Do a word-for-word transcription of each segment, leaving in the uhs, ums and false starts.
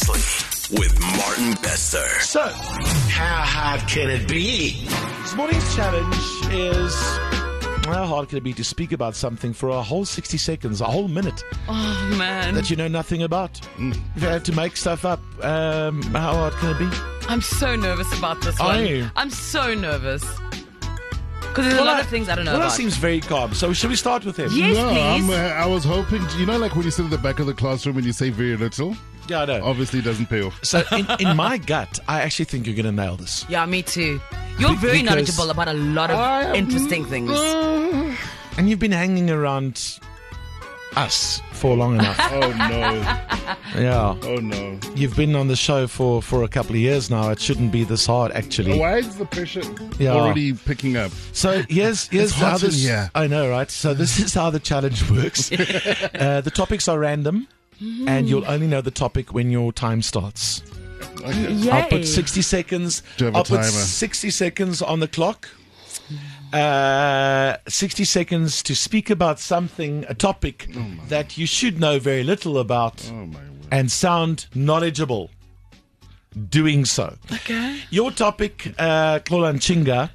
Seriously, with Martin Bester. So, how hard can it be? this morning's challenge is, how hard can it be to speak about something for a whole sixty seconds, a whole minute, Oh, man. that you know nothing about? If you have to make stuff up, um, how hard can it be? I'm so nervous about this Are one. you? I'm so nervous. Because there's a lot I- of things I don't know well, about. that seems very calm. So, shall we start with him? Yes, no, I'm, please. uh, I was hoping, to, you know, like when you sit at the back of the classroom and you say very little, Yeah, I know. obviously it doesn't pay off. So, in, in my gut, I actually think you're going to nail this. Yeah, me too. You're very Because- knowledgeable about a lot of interesting things. And you've been hanging around us for long enough. Oh no, Yeah. oh no. You've been on the show for, for a couple of years now. It shouldn't be this hard, actually. Why is the pressure Yeah. already picking up? So here's here's It's how hot in this. here. I know, right? So this is how the challenge works. uh, the topics are random, and you'll only know the topic when your time starts. Okay. Yay. I'll put sixty seconds. Do you have a I'll put timer? sixty seconds on the clock. Uh, sixty seconds to speak about something, a topic that you should know very little about, Oh my word. and sound knowledgeable doing so. Okay. Your topic, uh, Klolan Chinga,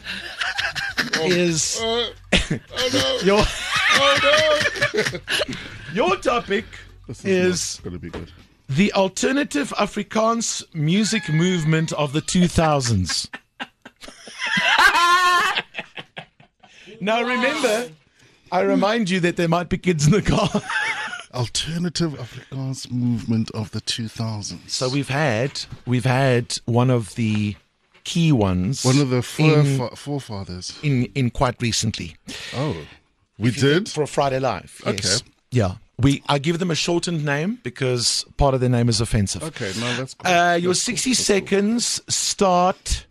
is Uh, oh no, your oh no. your topic This is is going to be good. the alternative Afrikaans music movement of the two thousands. Now remember, I remind you that there might be kids in the car. Alternative Afrikaans movement of the two thousands. So we've had we've had one of the key ones. One of the in, fore- forefathers. in in quite recently. Oh, we did? For a Friday Live. Yes. Okay. Yeah. We I give them a shortened name because part of their name is offensive. Okay, no, that's cool. Uh, your That's cool, sixty that's cool. seconds start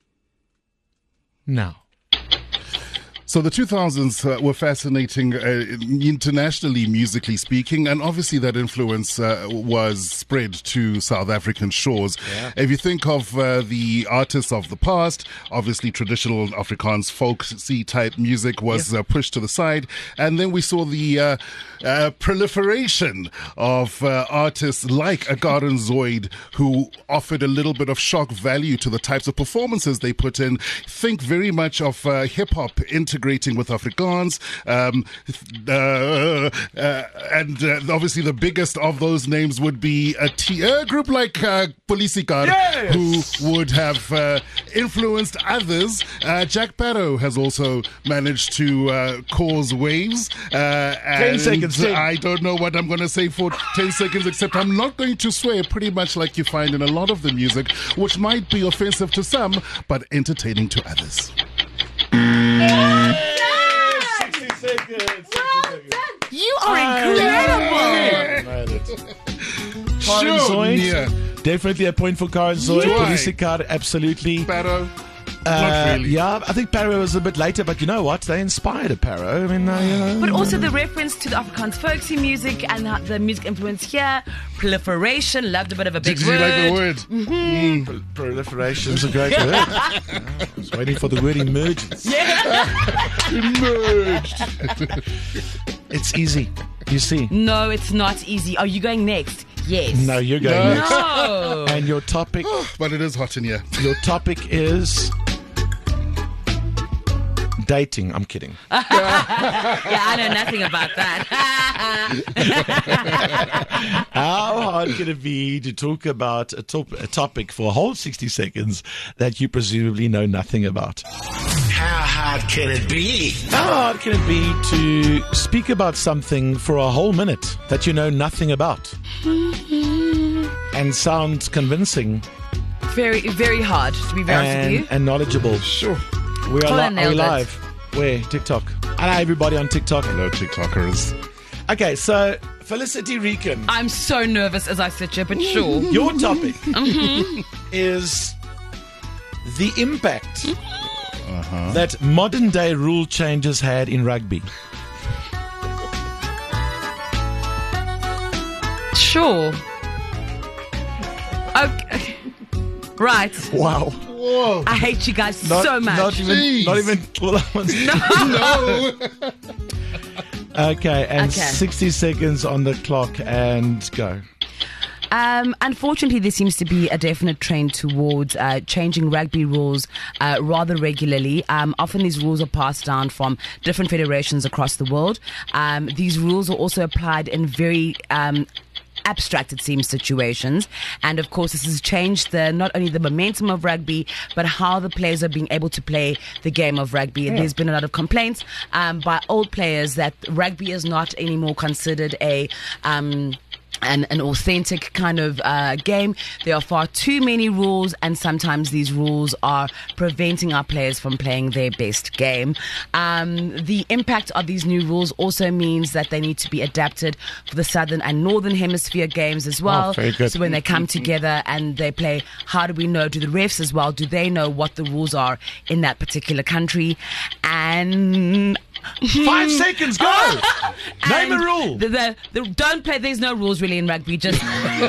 now. So the two thousands uh, were fascinating uh, internationally, musically speaking, and obviously that influence uh, was spread to South African shores. If you think of uh, the artists of the past, obviously traditional Afrikaans folksy type music was uh, pushed to the side, and then we saw the uh, uh, proliferation of uh, artists like Agarin Zoid, who offered a little bit of shock value to the types of performances they put in. Think very much of uh, hip hop integrating with Afrikaans, um, uh, uh, and uh, obviously the biggest of those names would be a, t- a group like uh, Polisikar, Yes! who would have uh, influenced others. Uh, Jack Barrow has also managed to uh, cause waves. Uh, Ten and seconds, ten. I don't know what I'm going to say for ten seconds, except I'm not going to swear, pretty much like you find in a lot of the music, which might be offensive to some, but entertaining to others. sixty seconds. You are incredible. Karen Sure, Zoid. Nia. Definitely a point for Karen Zoid. Why? Polisikar, absolutely. Barrow? Uh, Not really. Yeah, I think Paro was a bit later, but you know what? They inspired a Paro. I mean, uh, you know. But also the reference to the Afrikaans folksy music and how the music influence here. Proliferation. Loved a bit of a big Did you like the word. word? Pro- proliferation's a great word. I was waiting for the word emergence. Emerged. It's easy. You see. No, it's not easy. Are you going next? Yes. No, you're going No. next. No. And your topic, But it is hot in here. your topic is dating. I'm kidding. Yeah, I know nothing about that. How hard can it be to talk about a, top, a topic for a whole sixty seconds that you presumably know nothing about? How hard can it be? How hard can it be to speak about something for a whole minute that you know nothing about and sound convincing very, very hard, to be very honest with and, you. and knowledgeable? Sure. We are, Colin li- are we nailed it. live. Where? TikTok. Hello, everybody on TikTok. Hello, TikTokers. Okay, so Felicity Rican, I'm so nervous as I sit here, but sure. your topic is the impact that modern day rule changes had in rugby. Sure. Okay. Right. Wow. Whoa. I hate you guys Not, so much. Not even, Jeez. not even. Well, that one's- No. Okay, and Okay. sixty seconds on the clock and go. Um, unfortunately, there seems to be a definite trend towards uh, changing rugby rules uh, rather regularly. Um, often these rules are passed down from different federations across the world. Um, these rules are also applied in very um, abstract, it seems, situations. And of course, this has changed the not only the momentum of rugby, but how the players are being able to play the game of rugby. Yeah. There's been a lot of complaints um, by old players that rugby is not anymore considered a um, An, an authentic kind of uh, game. There are far too many rules, and sometimes these rules are preventing our players from playing their best game. Um, the impact of these new rules also means that they need to be adapted for the southern and northern hemisphere games as well. Oh, very good. So when they come together and they play, how do we know? Do the refs as well? Do they know what the rules are in that particular country? And Five seconds, go! Name a rule. The, the, the, don't play. There's no rules really in rugby. Just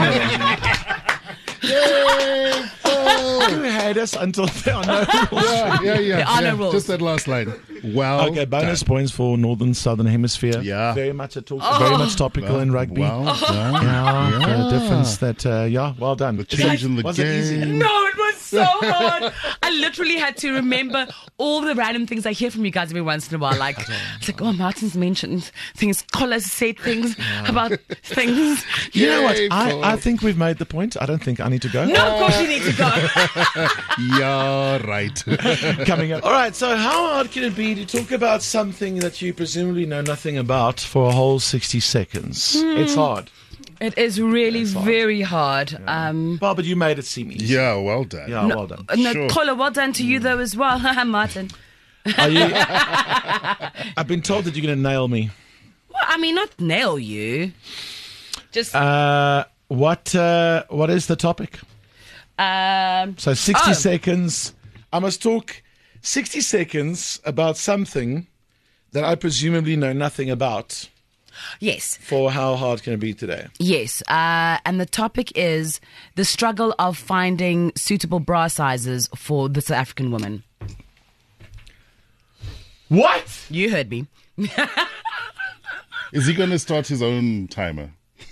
Yay! Oh. You had us until there are no rules. Yeah, yeah, yeah. There are no yeah. rules. Just that last line. Well, Okay, bonus done. points for Northern Southern Hemisphere. Yeah. Very much a talk, very much topical in rugby. Well done. Yeah, Yeah. the difference that, uh, yeah, well done. The change in the Was it easy? game. no, it was so hard. I literally had to remember all the random things I hear from you guys every once in a while. Like, it's like, oh, Martin's mentioned things. Collar's said things about things. You know what? Yay, I, Paul. I think we've made the point. I don't think I need to go. No, of course you need to go. Yeah, right. Coming up. All right, so how hard can it be to talk about something that you presumably know nothing about for a whole sixty seconds? It's hard. It is really That's hard. very hard. Um, Well, but you made it seem easy. Yeah, well done. Yeah, well done. no, Sure. Collar, well done to you though as well, Martin. Are you, I've been told that you're going to nail me. Well, I mean, not nail you. Just Uh, what uh, What is the topic? um, So sixty Oh. seconds. I must talk sixty seconds about something that I presumably know nothing about. yes. For how hard can it be today? Yes, uh, and the topic is the struggle of finding suitable bra sizes for the South African woman. What? You heard me. Is he going to start his own timer?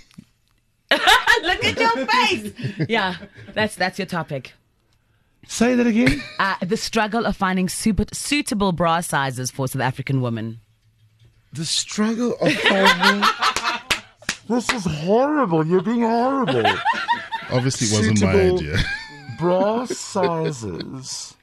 Look at your face. Yeah, that's that's your topic. Say that again. Uh, the struggle of finding super, suitable bra sizes for South African women. The struggle of finding. This is horrible. You're being horrible. Obviously, it wasn't my Suitable idea. Bra sizes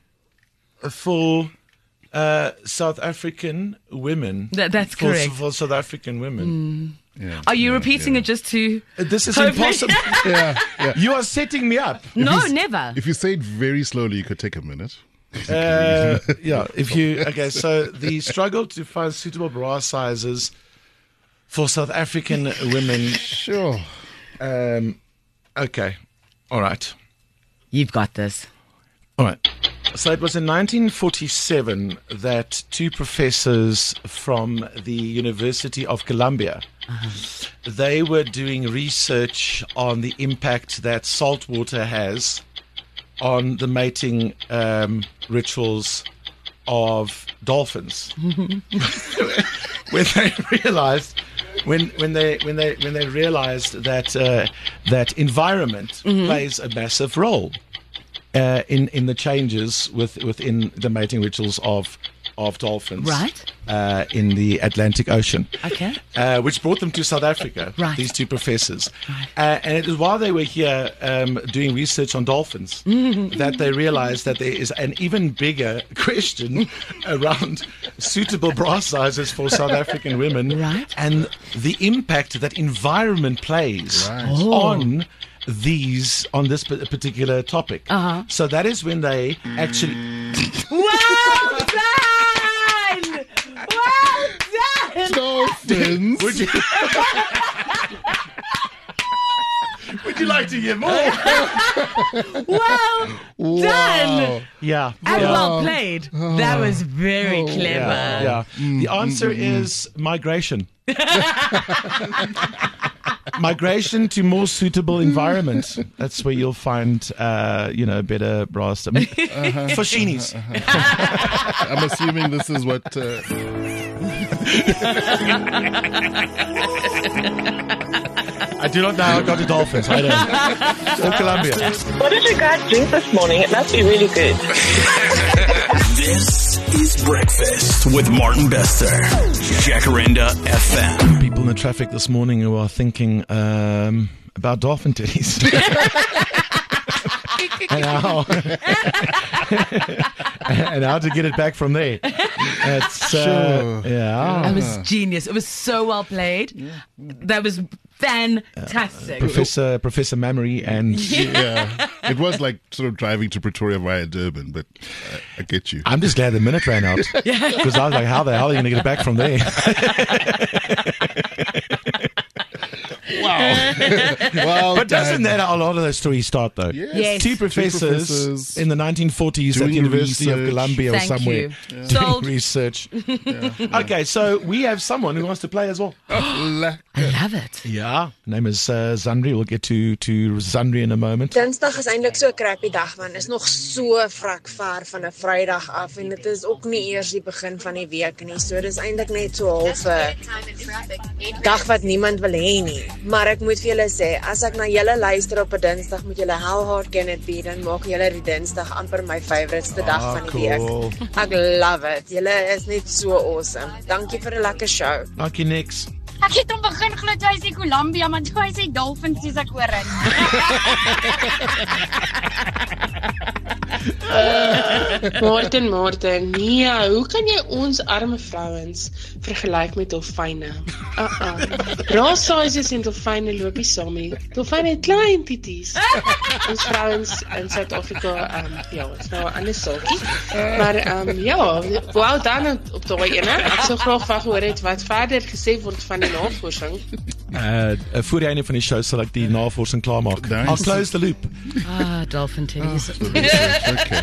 for uh, South African women. That- that's for, correct. For South African women. Yeah, Are you yeah, repeating yeah. it just to? Uh, This is Hopefully- impossible. Yeah, yeah. You are setting me up. No, never. If you say it very slowly, you could take a minute. Uh, yeah, if you okay, so the struggle to find suitable bra sizes for South African women. Sure. Um, okay, all right, You've got this. all right. So it was in nineteen forty-seven that two professors from the University of Columbia, they were doing research on the impact that salt water has on the mating um, rituals of dolphins. when they realized, when when they when they when they realized that uh, that environment plays a massive role uh, in in the changes with within the mating rituals of of dolphins, Right. uh, in the Atlantic Ocean. Okay. Uh, which brought them to South Africa, Right. these two professors. Uh, and it was while they were here um, doing research on dolphins that they realized that there is an even bigger question around suitable bra sizes for South African women, Right. and the impact that environment plays Right. on these on this pa- particular topic. Uh-huh. So that is when they actually Well done! Well done! Dolphins. would you Would you like to hear more? Well done! Wow. Yeah. And yeah. well played. That was very clever. Yeah, yeah. The answer is migration. Migration to more suitable environments. That's where you'll find, uh, you know, better bras. I mean, for sheenies. I'm assuming this is what. Uh, I I do not know how I got to Dolphins. I don't. Or Colombia. What did you guys drink this morning? It must be really good. This is Breakfast with Martin Bester. Jacaranda F M. People in the traffic this morning who are thinking um, about dolphin titties. and, how, and how to get it back from there. It's, uh, Sure. Yeah. That was genius. It was so well played. That was fantastic. Professor Professor Mamory and Yeah, it was like sort of driving to Pretoria via Durban, but uh, I get you. I'm just glad the minute ran out because I was like, how the hell are you going to get it back from there? Wow. Well, But doesn't done. that how a lot of those stories start though? Yes. Yes. Two professors, professors in the nineteen forties at doing the University of research. Columbia or Thank somewhere you. doing Sold. research. Okay, so we have someone who wants to play as well. La- I love it. Yeah, name is uh, Zandri. We'll get to to Zandri in a moment. Dinsdag is eintlik so 'n crappy dag man. Is nog so vrek ver van 'n Vrydag af en dit is ook nie eers die begin van die week nie. So dis eintlik net so half 'n dag wat niemand wil hê nie. Maar ek moet vir julle sê, as ek na julle luister op 'n Dinsdag met julle How Hard Can It Be, dan maak julle die Dinsdag amper my favouriteste dag Ah, van die cool. week. Ek love it. Julle is net so awesome. Dankie vir 'n lekker show. Dankie niks. Ek het hom begin glo toe hy sê Colombia, maar toe hy sê Dolphins dis ek oor in. Martin, Martin, nee, hoe kan jy ons arme vrouens vergelyk met dolfyne? Uh-uh. Raw sizes en dolfyne loop nie saam nie. Dolfyne het klein titties. Ons vrouens in Suid-Afrika, um, ja, is nou 'n ander saakie. Maar um, ja, wel dan op daai ene. Ek sou graag van gehoor het wat verder gesê word van die navorsing. Uh, uh, voor die einde van die show sal ek die navorsing klaarmaak. Nice. I'll close the loop. Ah, dolphin titties. Okay.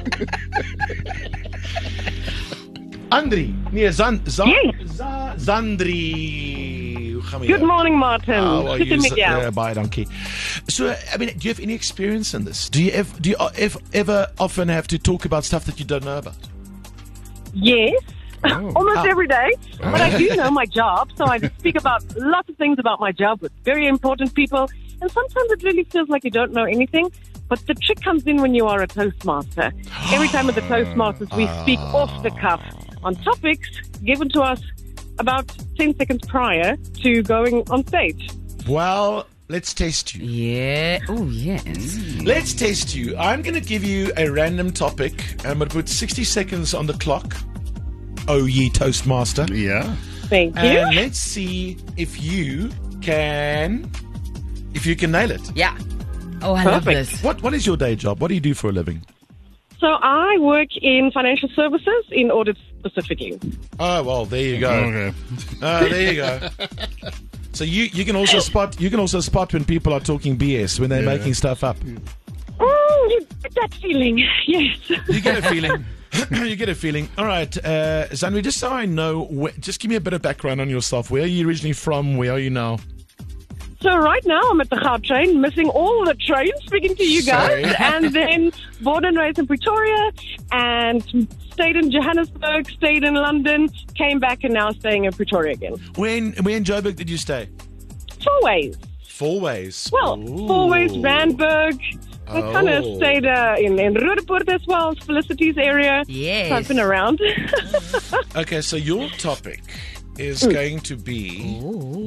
Andri, nee, Zan, Zan, Yes. Za, Zandri. Hoe gaan we Good hier? morning, Martin. How are Good to you? meet Z- you. Yeah, bye, donkey. So, I mean, do you have any experience in this? Do you ever, do you ever, ever often have to talk about stuff that you don't know about? Yes. Almost Oh. every day. But I do know my job, so I speak about lots of things about my job with very important people. And sometimes it really feels like you don't know anything. But the trick comes in when you are a Toastmaster. Every time at the Toastmasters, we speak off the cuff on topics given to us about ten seconds prior to going on stage. Well, let's test you. Yeah. Oh, yes. Let's test you. I'm going to give you a random topic. I'm going to put sixty seconds on the clock. Oh, ye Toastmaster. Yeah. Thank you. And let's see if you can, if you can nail it. Yeah. Oh, I love Perfect. this. What What is your day job? What do you do for a living? So I work in financial services in audit specifically. Oh, well, there you go. Okay. Oh, there you go. So you, you can also spot you can also spot when people are talking B S, when they're Yeah. making stuff up. Oh, you get that feeling. Yes. You get a feeling. You get a feeling. All right, uh, Zanwi, just so I know, wh- just give me a bit of background on yourself. Where are you originally from? Where are you now? So right now I'm at the Gaut train, missing all the trains, speaking to you guys, Sorry. and then born and raised in Pretoria, and stayed in Johannesburg, stayed in London, came back, and now staying in Pretoria again. When Where in Joburg did you stay? Four ways. Four ways. Well, Ooh. four ways, Randburg. I kind of Oh. stayed uh, in in Roodepoort as well, Felicity's area. Yes. So I've been around. Okay, so your topic is Hmm. going to be.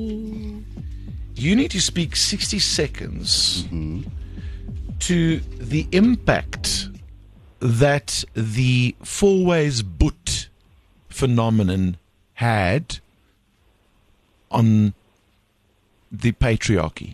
You need to speak sixty seconds to the impact that the four ways boot phenomenon had on the patriarchy.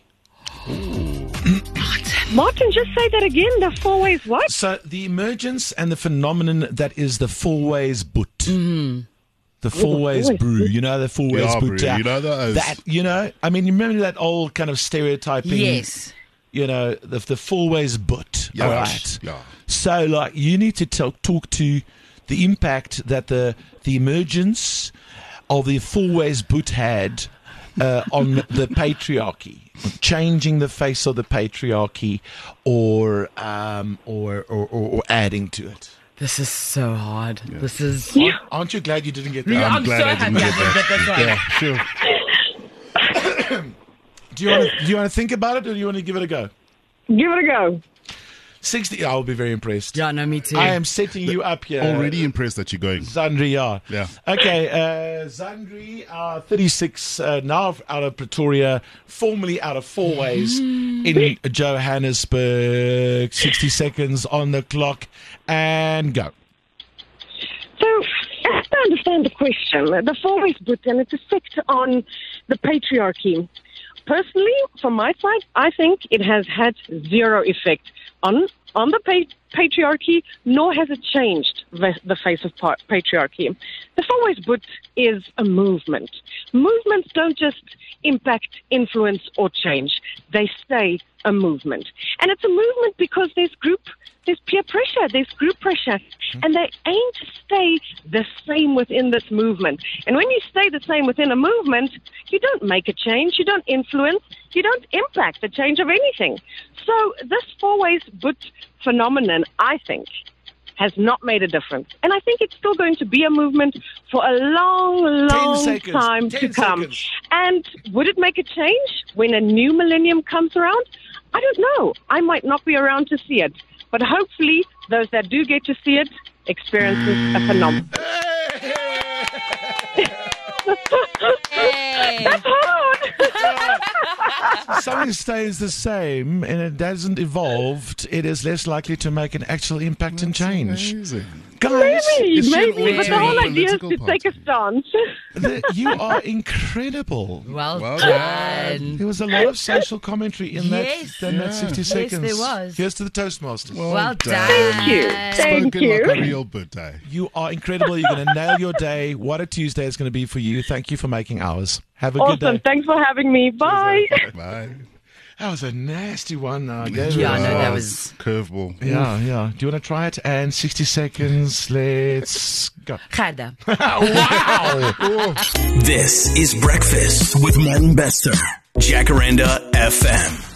Martin, just say that again. The four ways what? So the emergence and the phenomenon that is the four ways boot. The four ways ways brew, you know, the four ways Yeah, boot. brew, uh, you know those. That, you know, I mean, you remember that old kind of stereotyping? Yes. You know, the, the four ways boot. Yeah. All right. Yeah. So, like, you need to talk, talk to the impact that the the emergence of the four ways boot had uh, on the patriarchy, changing the face of the patriarchy, or um, or, or, or or adding to it. This is so hard. This is. Aren't you glad you didn't get that? I'm, I'm glad so I didn't happy get I didn't get that one. Yeah, sure. Do you want to do you want to think about it, or do you want to give it a go? Give it a go. sixty. I will be very impressed. Yeah, no, me too. I am setting you up here. Already impressed that you're going. Zandri, yeah. Yeah. Okay, uh, Zandri, uh, thirty-six, uh, now out of Pretoria, formerly out of Four Ways in Johannesburg. sixty seconds on the clock, and go. So, as I understand the question, the four-ways boot and its effect on the patriarchy. Personally, from my side, I think it has had zero effect on on the pa- patriarchy, nor has it changed the, the face of pa- patriarchy. The four-ways boot is a movement. Movements don't just impact, influence, or change. They stay a movement. And it's a movement because there's group, there's peer pressure, there's group pressure, and they aim to stay the same within this movement. And when you stay the same within a movement, you don't make a change, you don't influence, you don't impact the change of anything. So this four-ways boot phenomenon, I think, has not made a difference. And I think it's still going to be a movement for a long, long seconds. time Ten to come. seconds. And would it make a change when a new millennium comes around? I don't know. I might not be around to see it. But hopefully, those that do get to see it experiences a phenomenon. Hey. That's hard. Something stays the same and it doesn't evolve, it is less likely to make an actual impact and change. Amazing. Guys, Maybe, Is she an maybe. But the whole alternate idea is to political take a stance. the, you are incredible. Well, Well done. There was a lot of social commentary in Yes. that, in that sixty Yes, seconds. there was. Here's to the Toastmasters. Well done. Thank you. Thank Spoken you. like a real Buddha. You are incredible. You're going to nail your day. What a Tuesday is going to be for you. Thank you for making ours. Have a good Awesome. day. Thanks for having me. Bye. Bye. That was a nasty one. Uh, I gave Yeah, it. no, that Wow. was- Curveball. Yeah, yeah. Do you want to try it? And sixty seconds. Let's go. Gerda. Wow. This is Breakfast with Martin Bester. Jacaranda F M.